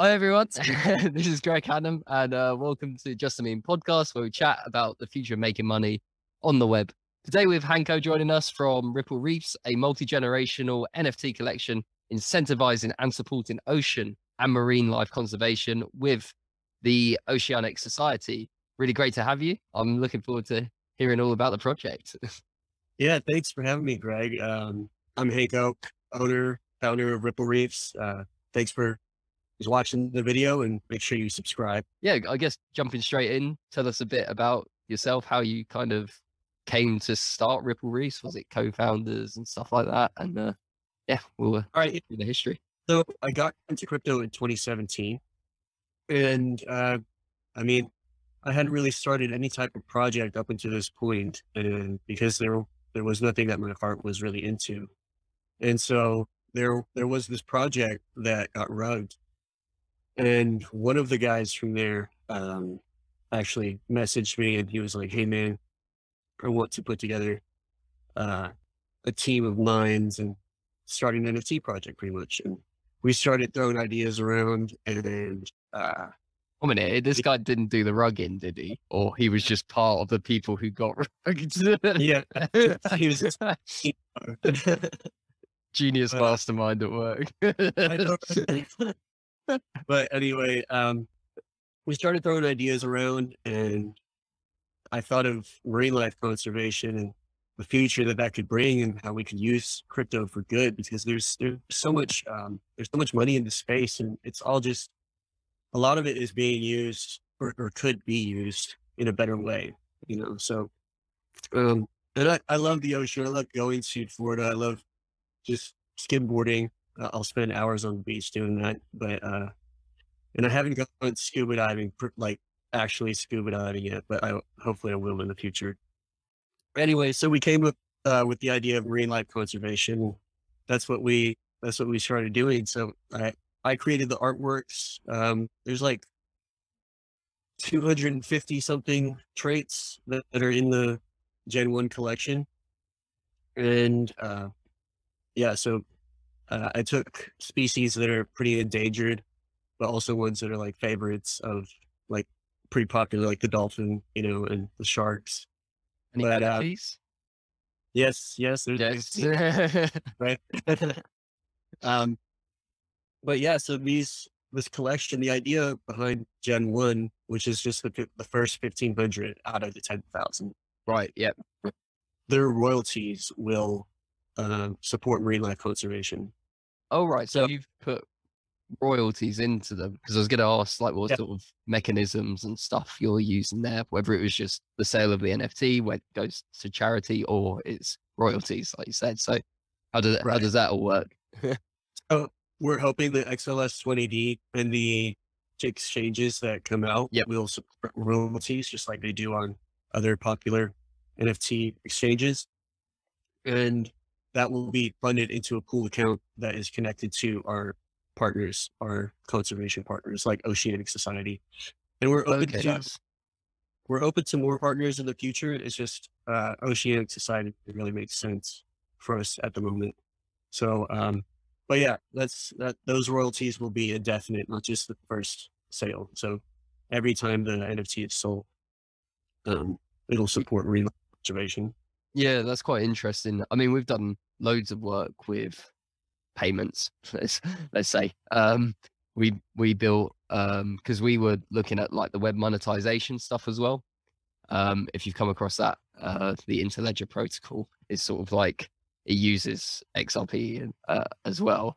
Hi everyone, this is Greg Hannum, and welcome to Just a Meme podcast, where we chat about the future of making money on the web. Today we have Hanko joining us from Ripple Reefs, a multi-generational NFT collection incentivizing and supporting ocean and marine life conservation with the Oceanic Society. Really great to have you. I'm looking forward to hearing all about the project. Yeah, thanks for having me, Greg. I'm Hanko, founder of Ripple Reefs. Thanks for just watching the video and make sure you subscribe. Yeah, I guess jumping straight in, tell us a bit about yourself, how you kind of came to start Ripple Reefs. Was it co-founders and stuff like that? And yeah, we'll All right. do the history. So I got into crypto in 2017 and, I mean, I hadn't really started any type of project up until this point, and because there was nothing that my heart was really into. And so there was this project that got rugged. And one of the guys from there actually messaged me, and he was like, "Hey man, I want to put together a team of minds and start an NFT project pretty much." And we started throwing ideas around, and One minute, this guy didn't do the rugging, did he? Or he was just part of the people who got rugged? yeah, he was just, Genius uh, mastermind at work. I don't, but anyway, we started throwing ideas around, and I thought of marine life conservation and the future that that could bring, and how we could use crypto for good, because there's so much money in the space, and it's all just, a lot of it is being used or could be used in a better way, you know? So, and I love the ocean. I love going to Florida. I love just skimboarding. I'll spend hours on the beach doing that, but, and I haven't gone scuba diving, like actually scuba diving yet, but hopefully I will in the future. Anyway, so we came up with the idea of marine life conservation. That's what we started doing. So I created the artworks. There's like 250 something traits that are in the Gen 1 collection. And yeah, so I took species that are pretty endangered, but also ones that are like favorites of, like, pretty popular, like the dolphin, and the sharks. Any But NFTs? yes, Yes. right. um, but yeah, so this collection, the idea behind Gen 1, which is just the first 1,500 out of the 10,000, Right. Yep. their royalties will support marine life conservation. Oh, right. So So you've put royalties into them, because I was going to ask, like, what yeah, sort of mechanisms and stuff you're using there, whether it was just the sale of the NFT where it goes to charity, or it's royalties, like you said. So how right. does that all work? So we're hoping the XLS 20D and the exchanges that come out Yep. will support royalties, just like they do on other popular NFT exchanges. And that will be funded into a pool account that is connected to our partners, our conservation partners, like Oceanic Society. And Okay, nice. we're open to more partners in the future. It's just Oceanic Society really makes sense for us at the moment. So, but yeah, those royalties will be indefinite, not just the first sale. So every time the NFT is sold, um, it'll support marine life conservation. Yeah, that's quite interesting. I mean, we've done loads of work with payments, let's say. We built, because we were looking at like the web monetization stuff as well. If you've come across that, the Interledger protocol is sort of like, it uses XRP as well,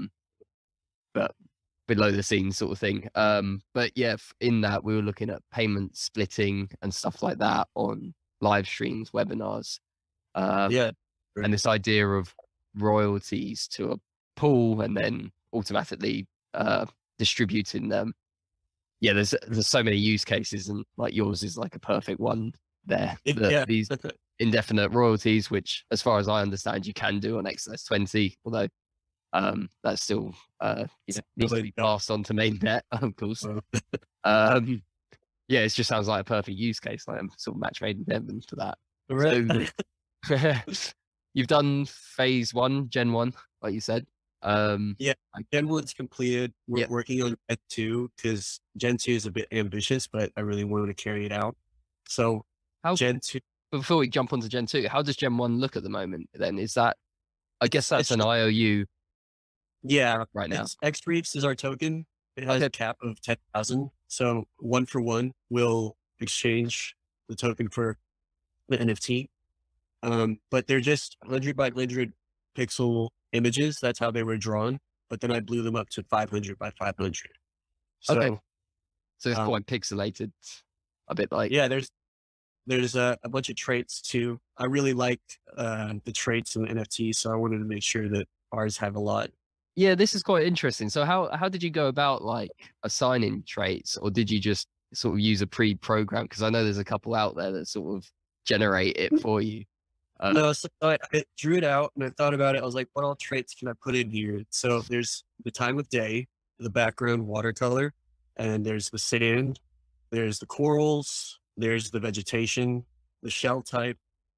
but below the scenes sort of thing. But yeah, in that we were looking at payment splitting and stuff like that on live streams, webinars, um, Yeah. and Right. this idea of royalties to a pool and then automatically distributing them. Yeah, there's so many use cases, and like yours is like a perfect one there. Yeah. These indefinite royalties, which as far as I understand, you can do on XS 20, although that's still needs to be passed on to mainnet, of course. Well, Um, yeah, it just sounds like a perfect use case. Like, I'm sort of match made in heaven for that. right. So you've done phase 1, Gen 1, like you said. Yeah, Gen 1's completed. We're Yeah. working on Gen 2 because Gen 2 is a bit ambitious, but I really wanted to carry it out. So How Gen 2, before we jump onto Gen 2, how does Gen 1 look at the moment then? Is that I guess that's it's an IOU yeah, right now. it's X Reefs is our token. It has Okay. a cap of 10,000. So 1-for-1 will exchange the token for the NFT. But they're just 100 by 100 pixel images. That's how they were drawn. But then I blew them up to 500 by 500. Okay. So, So it's um, quite pixelated. A bit like yeah, there's a bunch of traits too. I really like the traits in the NFT, so I wanted to make sure that ours have a lot. yeah, this is quite interesting. So how did you go about like assigning traits, or did you just sort of use a pre-program? Because I know there's a couple out there that sort of generate it for you. No, so I drew it out and I thought about it. I was like, what all traits can I put in here? So there's the time of day, the background watercolor, and there's the sand, there's the corals, there's the vegetation, the shell type,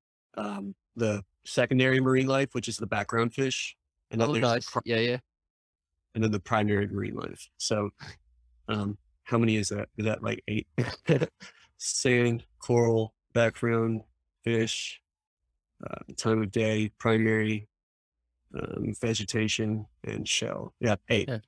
the secondary marine life, which is the background fish, and then Oh, there's nice. Yeah, yeah. and then the primary marine life. So, how many is that? Is that like 8? Sand, coral, background fish, time of day, primary, vegetation, and shell. Yeah, 8. Yeah.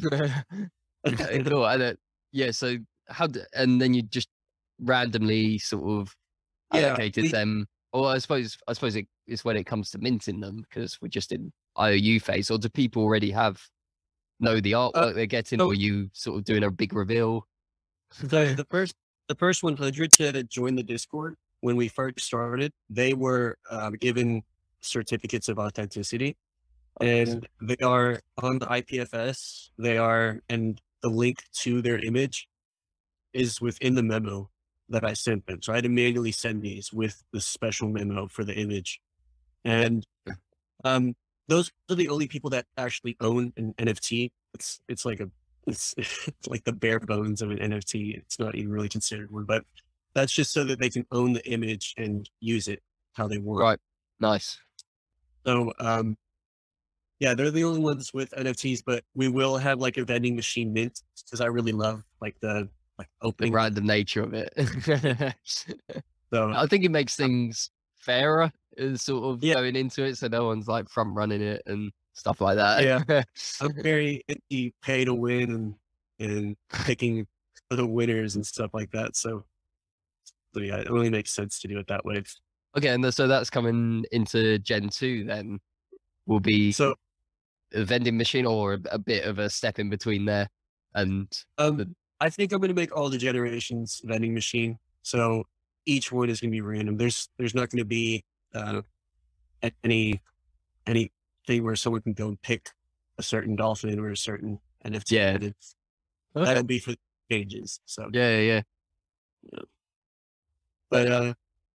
Okay, cool. Yeah, so and then you just randomly sort of Yeah, allocated them. Or I suppose it's when it comes to minting them because we're just in IOU phase. Or do people already know the uh, artwork they're getting, so or you sort of doing a big reveal? the first 100 to join the Discord when we first started, they were given certificates of authenticity, and they are on the IPFS. And the link to their image is within the memo that I sent them. So I had to manually send these with the special memo for the image. And um, those are the only people that actually own an NFT. It's like it's like the bare bones of an NFT. It's not even really considered one, but that's just so that they can own the image and use it how they want. Right. Nice. So yeah, they're the only ones with NFTs, but we will have like a vending machine mint because I really love like the The opening. random nature of it. So I think it makes things fairer sort of yeah, going into it, so no one's like front running it and stuff like that. yeah, I'm very into pay to win and picking the winners and stuff like that. So yeah, it really makes sense to do it that way. Okay, and so that's coming into Gen 2 then, will be So a vending machine or a bit of a step in between there, and the I think I'm going to make all the generations vending machine. So each one is going to be random. There's not going to be uh, any anything where someone can go and pick a certain dolphin or a certain NFT. Yeah. Okay. That'll be for changes. So, Yeah, yeah. but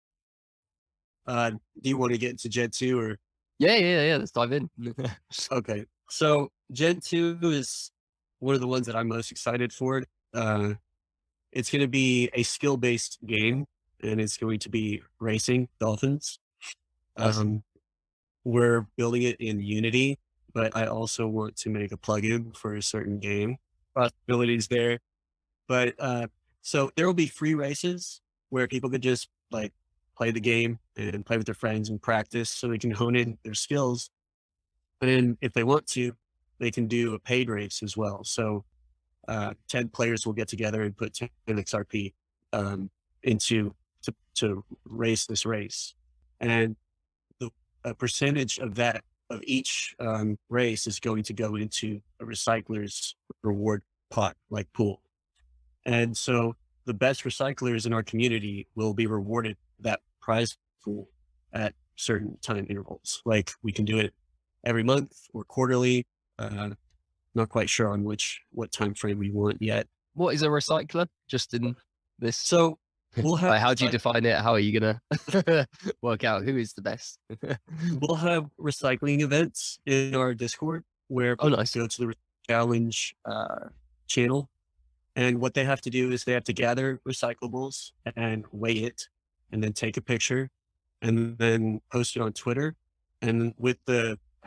do you want to get into Gen 2 or? Yeah, let's dive in. Okay. So Gen 2 is one of the ones that I'm most excited for. It's going to be a skill-based game, and it's going to be racing dolphins. Awesome. We're building it in Unity, but I also want to make a plugin for a certain game. Possibilities there. But so there will be free races where people could just like play the game and play with their friends and practice so they can hone in their skills. But then if they want to, they can do a paid race as well. So 10 players will get together and put 10 XRP into to race this race. And a percentage of that, of each race is going to go into a recycler's reward pot, like pool. And so the best recyclers in our community will be rewarded that prize pool at certain time intervals. Like we can do it every month or quarterly. Not quite sure on what time frame we want yet. What is a recycler? Just in this. So we'll have Like, how do you define it? How are you gonna work out who is the best? we'll have recycling events in our Discord where Oh, people nice. go to the challenge channel. And what they have to do is they have to gather recyclables and weigh it and then take a picture and then post it on Twitter. And with the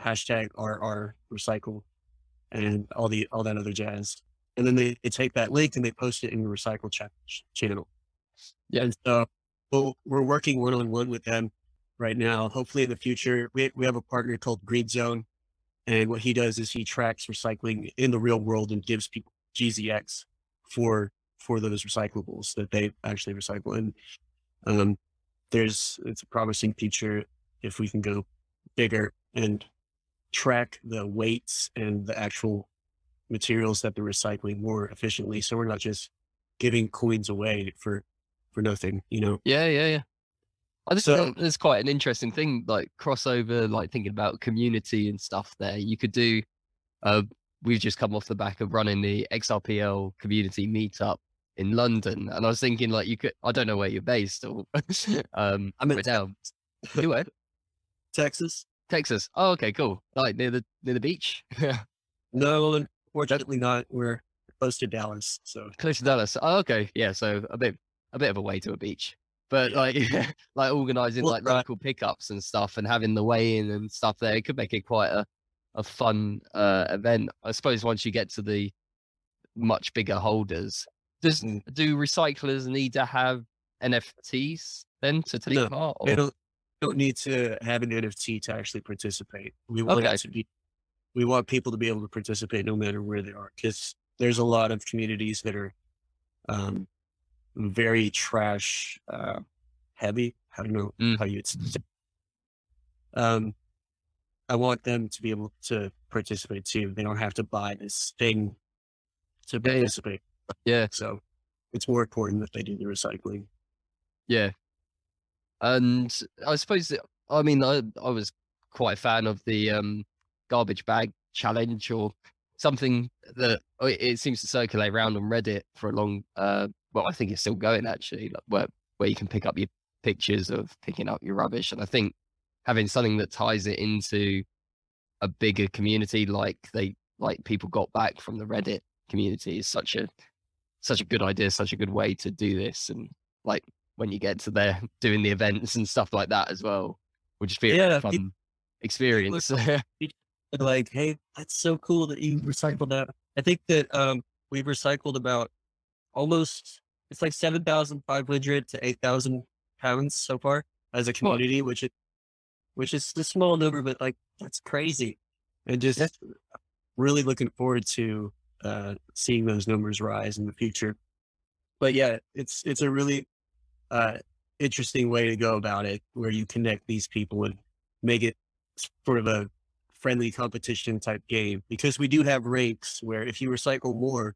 hashtag RR recycle and all that other jazz. And then they take that link and they post it in the recycle channel. Yeah. And so we're working one-on-one with them right now. Hopefully in the future, we have a partner called Green Zone. And what he does is he tracks recycling in the real world and gives people GZX for those recyclables that they actually recycle. And it's a promising future if we can go bigger and track the weights and the actual materials that they're recycling more efficiently. So we're not just giving coins away for nothing, you know? Yeah. I just think there's quite an interesting thing, like crossover, like thinking about community and stuff there. You could do, we've just come off the back of running the XRPL community meetup in London. And I was thinking like you could, I don't know where you're based or, I'm in down. You where? Texas. Texas. Oh, okay, cool. Like near the beach. No, unfortunately not. We're close to Dallas. So Close to Dallas. Oh, okay. Yeah. So a bit of a way to a beach. But like, like organizing like local pickups and stuff and having the weigh-in and stuff there, it could make it quite a fun event. I suppose once you get to the much bigger holders, do recyclers need to have NFTs then to take part? Or? They don't need to have an NFT to actually participate. We want people to be able to participate no matter where they are, because there's a lot of communities that are very trash heavy. I don't know how you'd say. I want them to be able to participate too. They don't have to buy this thing to participate. Yeah. So it's more important that they do the recycling. Yeah. And I suppose, I mean, I was quite a fan of the garbage bag challenge or something that it seems to circulate around on Reddit for a long, well, I think it's still going actually, like where you can pick up your pictures of picking up your rubbish. And I think having something that ties it into a bigger community, like people got back from the Reddit community, is such a good idea, such a good way to do this. And like when you get to there doing the events and stuff like that as well, would just be a fun experience. Like, hey, that's so cool that you recycled that. I think that we've recycled about almost, it's like 7,500 to 8,000 pounds so far as a community, which is a small number, but like that's crazy. And just really looking forward to seeing those numbers rise in the future. But yeah, it's a really interesting way to go about it, where you connect these people and make it sort of a friendly competition type game, because we do have ranks where if you recycle more,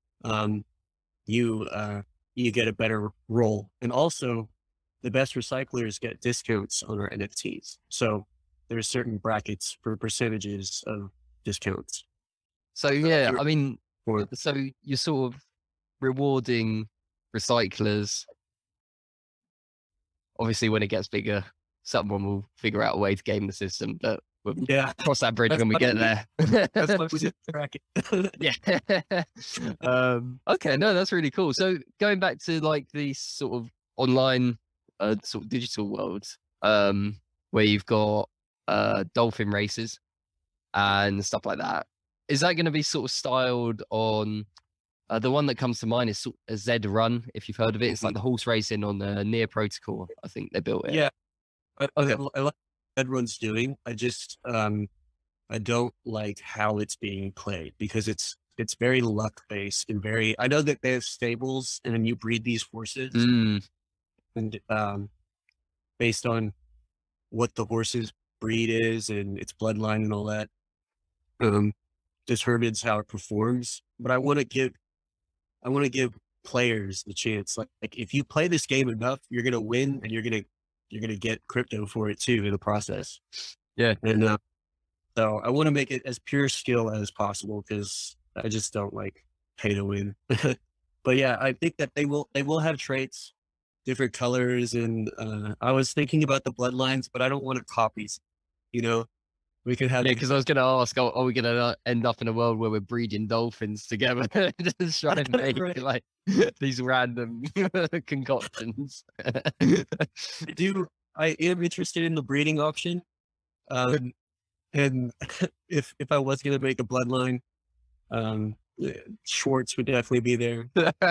you get a better role. And also the best recyclers get discounts on our NFTs. So there's certain brackets for percentages of discounts. So yeah, I mean, so you're sort of rewarding recyclers. Obviously when it gets bigger, someone will figure out a way to game the system, but we'll cross that bridge when we get there. That's what we did track it. Yeah. Okay, no, that's really cool. So going back to like the sort of online sort of digital world, where you've got dolphin races and stuff like that, is that going to be sort of styled on the one that comes to mind is a Z Run, if you've heard of it. It's like the horse racing on the Near protocol. I think they built it. Yeah. I like what everyone's doing. I just I don't like how it's being played, because it's very luck based and very, I know that they have stables and then you breed these horses and based on what the horse's breed is and its bloodline and all that, determines how it performs. But I want to give players the chance. Like if you play this game enough, you're gonna win, and you're gonna get crypto for it too in the process. Yeah. And so I want to make it as pure skill as possible, because I just don't like pay to win. But yeah, I think that they will have traits, different colors, and I was thinking about the bloodlines, but I don't want to copies. You know, we could have. Yeah, because I was going to ask, are we going to end up in a world where we're breeding dolphins together, just trying to make like these random concoctions? I am interested in the breeding option. And if I was gonna make a bloodline, Schwartz would definitely be there.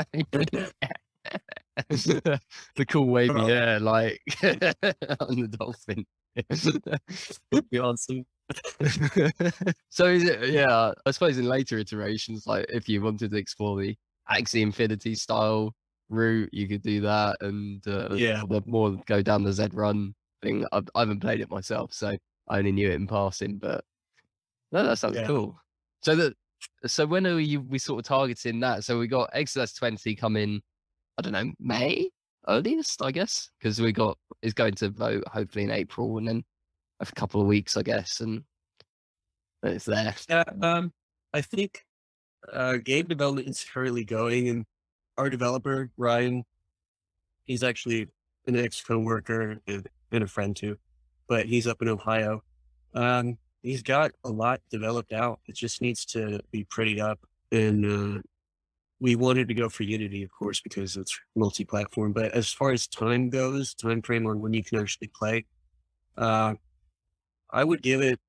The cool wavy Oh. hair, like on the dolphin. Would be awesome. So is it, yeah, I suppose in later iterations, like if you wanted to explore the Axie Infinity style route, you could do that, and Yeah. the more go down the Z Run thing. I haven't played it myself, so I only knew it in passing, but no, that sounds Yeah. cool. So when are we sort of targeting that? So we got XLS 20 coming, I don't know, May earliest, I guess, because it's going to vote hopefully in April, and then a couple of weeks, I guess, and it's there. Yeah. I think game development is currently going, and our developer Ryan, he's actually an ex coworker and a friend too, but he's up in Ohio. He's got a lot developed out. It just needs to be prettied up, and we wanted to go for Unity, of course, because it's multi-platform. But as far as time goes, time frame on when you can actually play, uh, I would give it.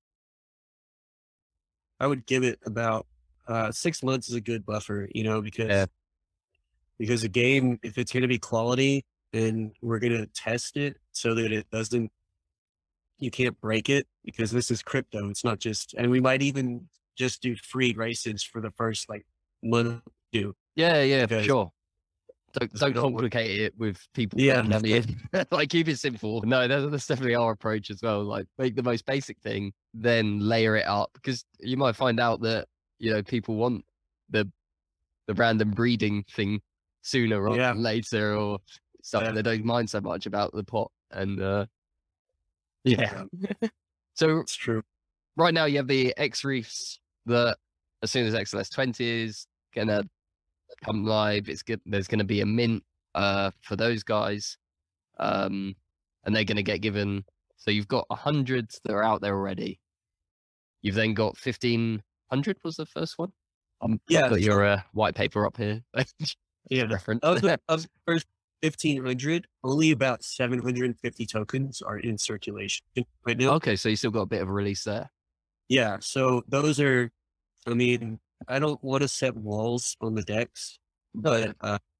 I would give it about 6 months is a good buffer, Yeah. because a game, if it's going to be quality, and we're going to test it so that it doesn't, you can't break it, because this is crypto. It's not just, and we might even just do free races for the first like month or two. Yeah, for Because sure. Don't complicate it with people Yeah. putting money in. Like keep it simple. No, that's definitely our approach as well. Like make the most basic thing, then layer it up, because you might find out that people want the random breeding thing sooner rather Yeah. than later, or stuff Yeah. they don't mind so much about the pot. And yeah. So It's true. right now you have the X Reefs that as soon as XLS 20 is gonna come live, it's good. There's gonna be a mint for those guys. And they're gonna get given, so you've got 100 that are out there already. You've then got 1,500 was the first one. Yeah. Got your white paper up here. Yeah. Reference. Of the first 1,500, only about 750 tokens are in circulation right now. Okay, so you still got a bit of a release there. Yeah. So those are, I mean, I don't want to set walls on the decks, but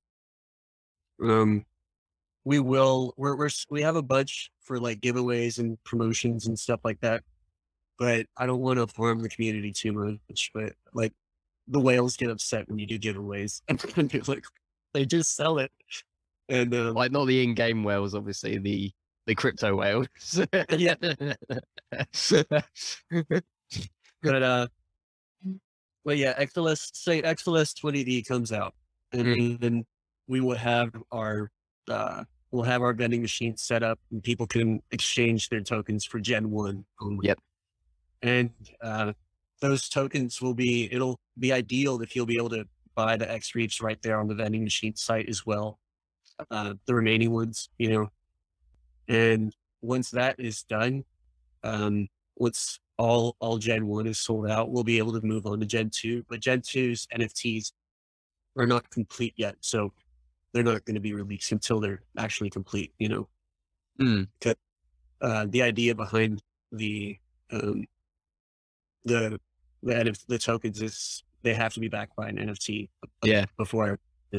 we have a bunch for like giveaways and promotions and stuff like that. But I don't want to harm the community too much. But like the whales get upset when you do giveaways, and they're like, they just sell it. And Like not the in-game whales, obviously the crypto whales. Yeah. But yeah, XLS 20D comes out, and then we will have we'll have our vending machines set up, and people can exchange their tokens for Gen 1 only. Yep. And those tokens it'll be ideal if you'll be able to buy the X Reefs right there on the vending machine site as well. The remaining ones, and once that is done, once all Gen 1 is sold out, we'll be able to move on to Gen 2. But Gen 2's NFTs are not complete yet, so they're not going to be released until they're actually complete. The idea behind the tokens is they have to be backed by an NFT. Yeah. Before,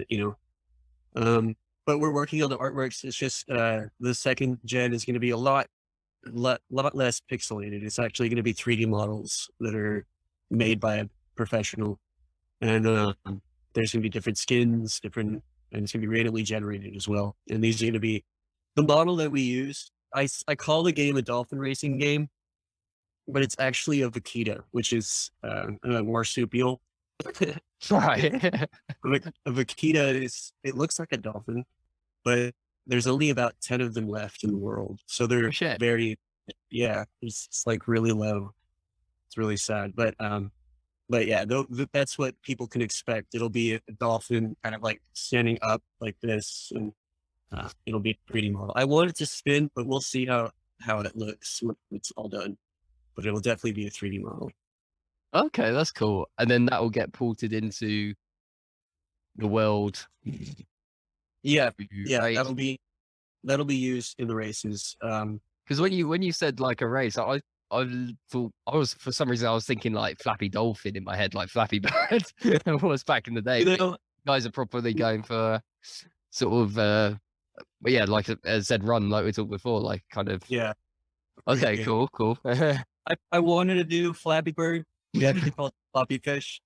but we're working on the artworks. It's just the second gen is going to be a lot less pixelated. It's actually going to be 3D models that are made by a professional, and there's going to be different skins, and it's going to be randomly generated as well. And these are going to be the model that we use. I call the game a dolphin racing game, but it's actually a vaquita, which is a marsupial. Right. A vaquita it looks like a dolphin, but there's only about 10 of them left in the world. So they're very, it's like really low. It's really sad, but yeah, that's what people can expect. It'll be a dolphin kind of like standing up like this, and it'll be a 3D model. I want it to spin, but we'll see how it looks when it's all done. But it'll definitely be a 3D model. Okay, that's cool. And then that will get ported into the world. Yeah, right? that'll be used in the races. Because when you said like a race, I I thought for some reason I was thinking like Flappy Dolphin in my head, like Flappy Bird. It was back in the day. You know, Guys are properly going for sort of but yeah, like as said, run like we talked before, like kind of. yeah. Okay, Yeah. cool. I wanted to do Flappy Bird. We actually call it Floppy Fish.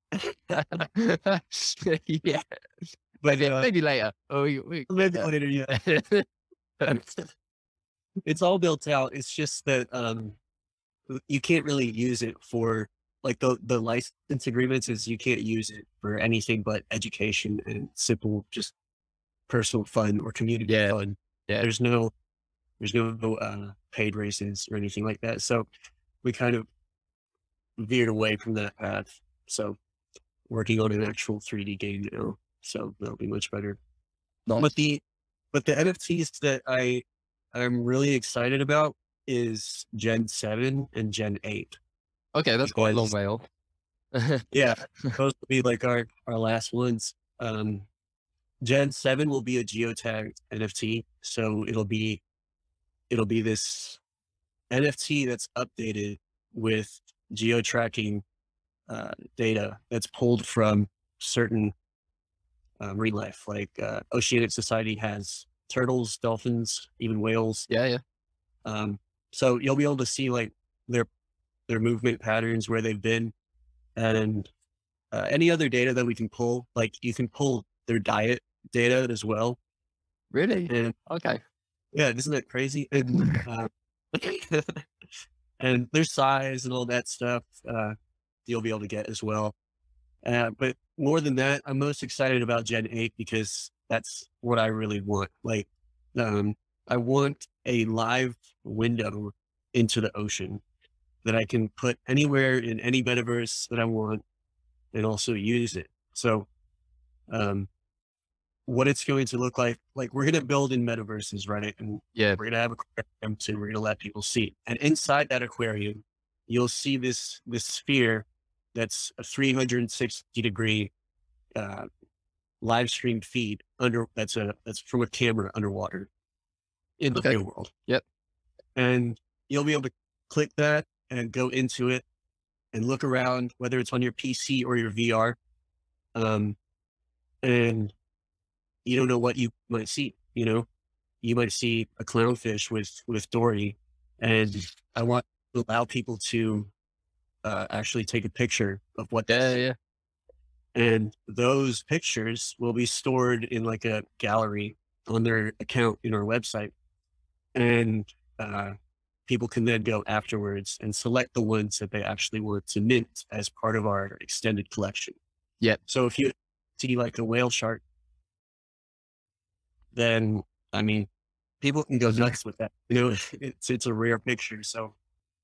Yeah, But maybe later. Oh, maybe later, yeah. It's all built out. It's just that you can't really use it for like the license agreements is you can't use it for anything but education and simple just personal fun or community Yeah. fun. Yeah. There's no paid races or anything like that. So we kind of veered away from that path. So working on an actual 3D game now. So that'll be much better. Nice. But the NFTs that I'm really excited about is Gen 7 and Gen 8. Okay, that's quite a long way off. Yeah, those will be like our last ones. Gen 7 will be a geotagged NFT. So it'll be this NFT that's updated with geo-tracking data that's pulled from certain marine life. Like Oceanic Society has turtles, dolphins, even whales. Yeah. So you'll be able to see like their movement patterns, where they've been, and any other data that we can pull. Like you can pull their diet data as well. Really? And Okay. yeah, isn't that crazy? And, and their size and all that stuff, you'll be able to get as well. But more than that, I'm most excited about Gen 8 because that's what I really want. Like, I want a live window into the ocean that I can put anywhere in any metaverse that I want and also use it. So, what it's going to look like we're going to build in metaverses, right? And Yeah. we're going to have aquariums and we're going to let people see. And inside that aquarium, you'll see this sphere that's a 360-degree live streamed feed that's from a camera underwater in the real world. Yep. And you'll be able to click that and go into it and look around, whether it's on your PC or your VR. And you don't know what you might see. You know, you might see a clownfish with Dory, and I want to allow people to actually take a picture of what they see. Yeah. And those pictures will be stored in like a gallery on their account in our website. And people can then go afterwards and select the ones that they actually want to mint as part of our extended collection. Yep. So if you see like a whale shark, then, I mean, people can go nuts with that. You know, it's a rare picture. So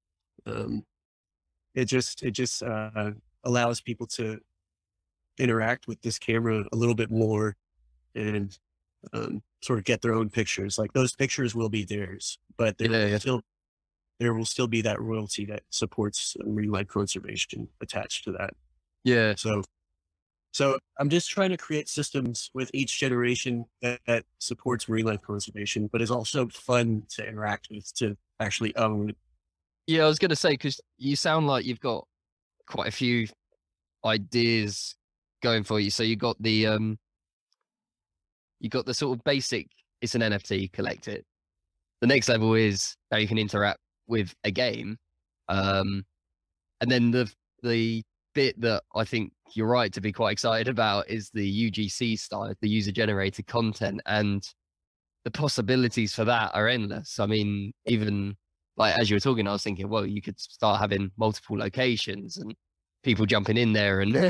it just allows people to interact with this camera a little bit more and sort of get their own pictures. Like those pictures will be theirs, but there will still be that royalty that supports marine life conservation attached to that. Yeah. So I'm just trying to create systems with each generation that supports marine life conservation, but is also fun to interact with, to actually own. Yeah, I was going to say, because you sound like you've got quite a few ideas going for you. So you got the sort of basic, it's an NFT, collect it. The next level is how you can interact with a game. And then the bit that I think you're right to be quite excited about is the UGC style, the user generated content, and the possibilities for that are endless. I mean, even like as you were talking, I was thinking, well, you could start having multiple locations and people jumping in there and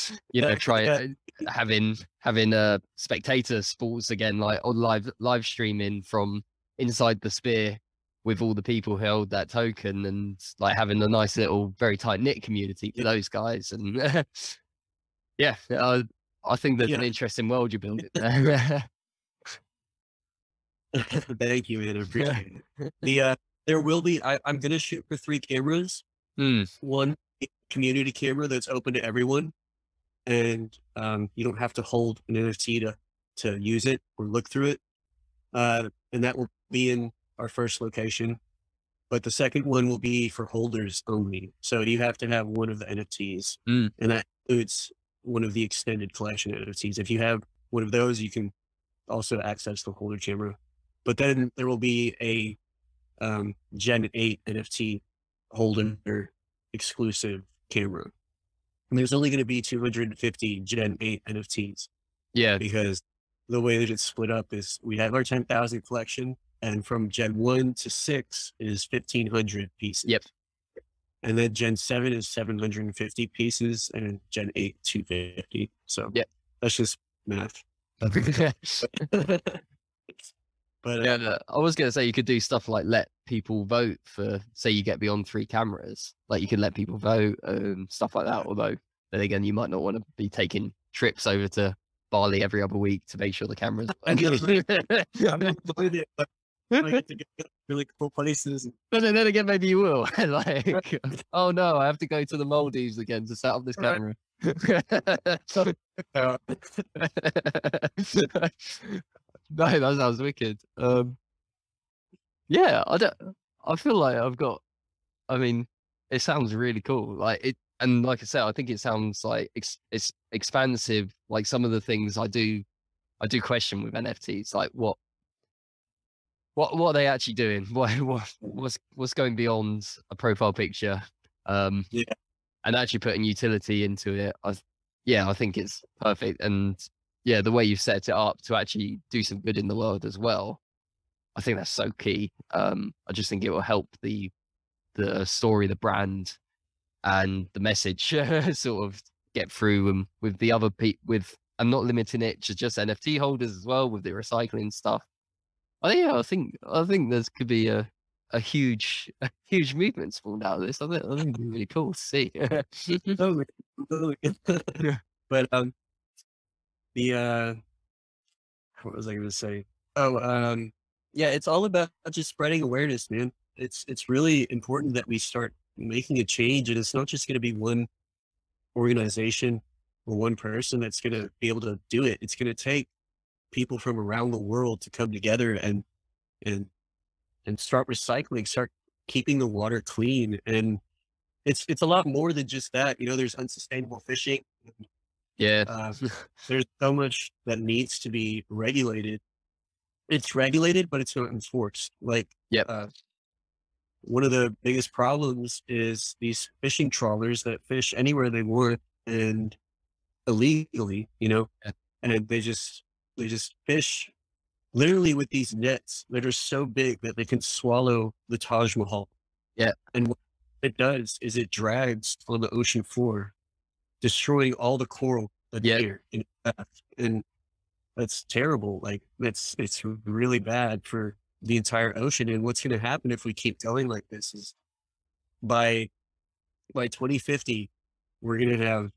having spectator sports again, like on live streaming from inside the sphere with all the people who held that token, and like having a nice little very tight knit community for those guys. And yeah, I think that's an interesting world you're building there. Thank you, man. I appreciate it. There will be, I'm going to shoot for 3 cameras. One community camera that's open to everyone. And you don't have to hold an NFT to use it or look through it. And that will be in our first location. but the second one will be for holders only. So you have to have one of the NFTs, Mm. and that includes one of the extended collection NFTs. If you have one of those, you can also access the holder camera. But then there will be a Gen 8 NFT holder exclusive camera. And there's only going to be 250 Gen 8 NFTs Yeah. because the way that it's split up is we have our 10,000 collection, and from Gen 1 to 6 is 1,500 pieces. Yep. And then Gen 7 is 750 pieces, and Gen 8, 250. So Yep. that's just math. But Yeah, I was going to say you could do stuff like let people vote for, say you get beyond 3 cameras, like you can let people vote and stuff like that. Although then again, you might not want to be taking trips over to Bali every other week to make sure the cameras. I get to go to really cool places. But then again, maybe you will. Like, oh no, I have to go to the Maldives again to set up this camera. No, that sounds wicked. Yeah, I feel like I mean, it sounds really cool. Like it, and like I said, I think it sounds like it's expansive. Like some of the things I do question with NFTs, like what are they actually doing? What's going beyond a profile picture? Yeah. And actually putting utility into it. I think it's perfect. And yeah, the way you set it up to actually do some good in the world as well, I think that's so key. I just think it will help the story, the brand, and the message sort of get through, and with the other and not limiting it to just NFT holders as well with the recycling stuff. I think there could be a huge movement spawned out of this. I think it'd be really cool to see. Totally. But what was I going to say? Yeah, it's all about just spreading awareness, man. It's really important that we start making a change, and it's not just going to be one organization or one person that's going to be able to do it. It's going to take people from around the world to come together and start recycling, start keeping the water clean. And it's a lot more than just that. There's unsustainable fishing. Yeah. There's so much that needs to be regulated. It's regulated, but it's not enforced. Like, Yep. One of the biggest problems is these fishing trawlers that fish anywhere they want and illegally, Yeah. and they just fish literally with these nets that are so big that they can swallow the Taj Mahal. Yeah. And what it does is it drags on the ocean floor, destroying all the coral that's here in the path. And that's terrible. Like it's really bad for the entire ocean. And what's going to happen if we keep going like this is by 2050, we're going to have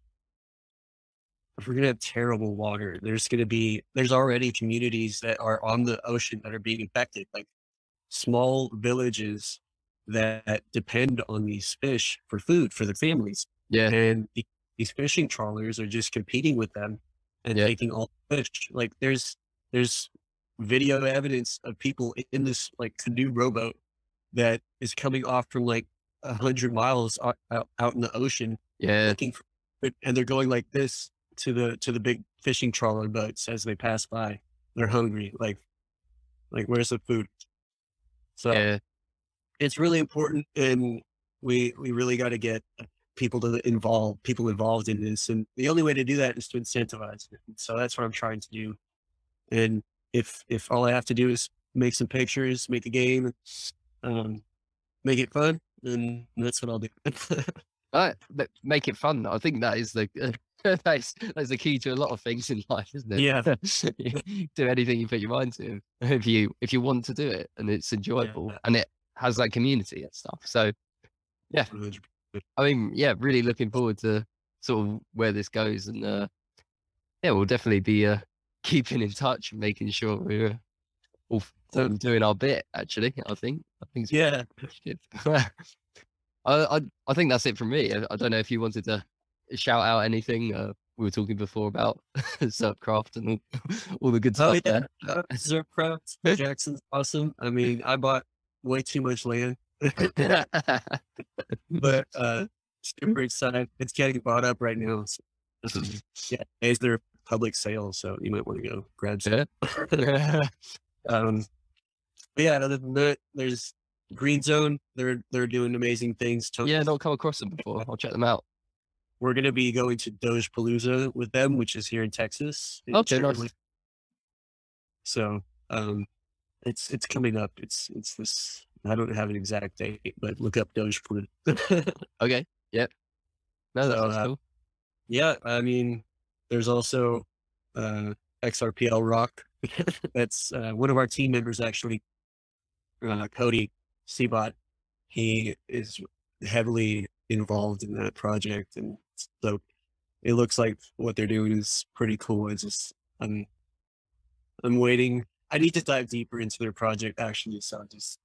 terrible water. There's already communities that are on the ocean that are being affected, like small villages that depend on these fish for food for their families. Yeah. And these fishing trawlers are just competing with them and taking all the fish. Like there's video evidence of people in this like canoe rowboat that is coming off from like 100 miles out in the ocean. Yeah. Looking for food, and they're going like this to the big fishing trawler boats as they pass by. They're hungry. Like where's the food? So it's really important, and we really got to get people involved in this. And the only way to do that is to incentivize it. And so that's what I'm trying to do. And if all I have to do is make some pictures, make a game, make it fun, then that's what I'll do. Make it fun. I think that is the that's the key to a lot of things in life, isn't it? Yeah. Do anything you put your mind to, if you want to do it and it's enjoyable and it has that community and stuff. So yeah, I mean, yeah, really looking forward to sort of where this goes, and yeah, we'll definitely be keeping in touch and making sure we're all doing our bit. Actually, I think Yeah. I think that's it from me. I don't know if you wanted to shout out anything. We were talking before about Zerpcraft and all the good stuff. Zerpcraft, Jackson's awesome. I mean, I bought way too much land But super excited. It's getting bought up right now. So, yeah, it's their public sale, so you might want to go grab some. Yeah. But yeah, other than that, there's Green Zone. They're doing amazing things. Yeah, not come across them before. I'll check them out. We're gonna be going to Doge Palooza with them, which is here in Texas. Okay, nice. So it's coming up. It's this. I don't have an exact date, but look up Doge Palooza. Okay. Yep. No, So, that's cool. Yeah, I mean, there's also XRPL Rock. That's one of our team members, actually, Cody Seabot. He is heavily involved in that project, and so it looks like what they're doing is pretty cool. It's just I'm waiting. I need to dive deeper into their project, actually. So I'm just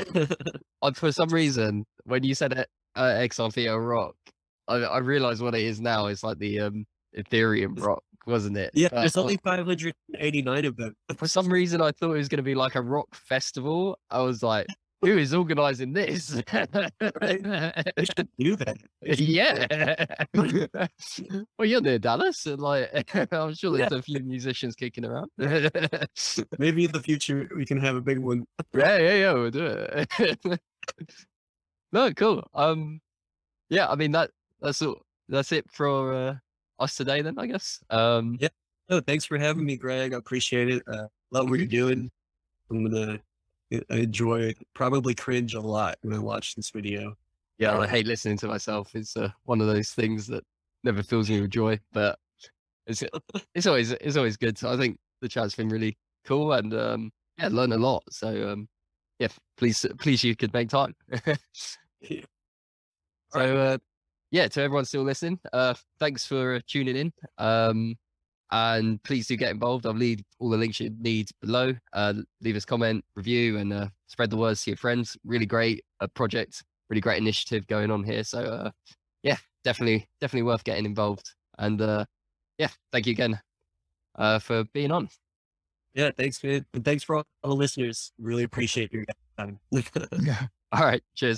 For some reason, when you said XRPL Rock, I realized what it is now. It's like the Ethereum Rock, wasn't it? yeah. There's only 589 of them. For some reason, I thought it was going to be like a rock festival. I was like, who is organizing this? They should do that. Yeah. Well, you're near Dallas, and like, I'm sure there's a few musicians kicking around. Maybe in the future we can have a big one. Yeah, we'll do it. No, cool. Yeah, I mean that's it for us today then, I guess. Yeah. No, thanks for having me, Greg. I appreciate it. Love what you're doing. I'm gonna enjoy, probably cringe a lot when I watch this video. Yeah, I hate listening to myself. It's one of those things that never fills me with joy, but it's always good. So I think the chat's been really cool, and yeah, learn a lot. So yeah, please you could make time. Yeah. So yeah, to everyone still listening, thanks for tuning in. And please do get involved. I'll leave all the links you need below. Leave us comment, review, and spread the words to your friends. Really great project, really great initiative going on here. So yeah, definitely worth getting involved. And yeah, thank you again for being on. Yeah, thanks, man. And thanks for all the listeners. Really appreciate your time. All right, cheers.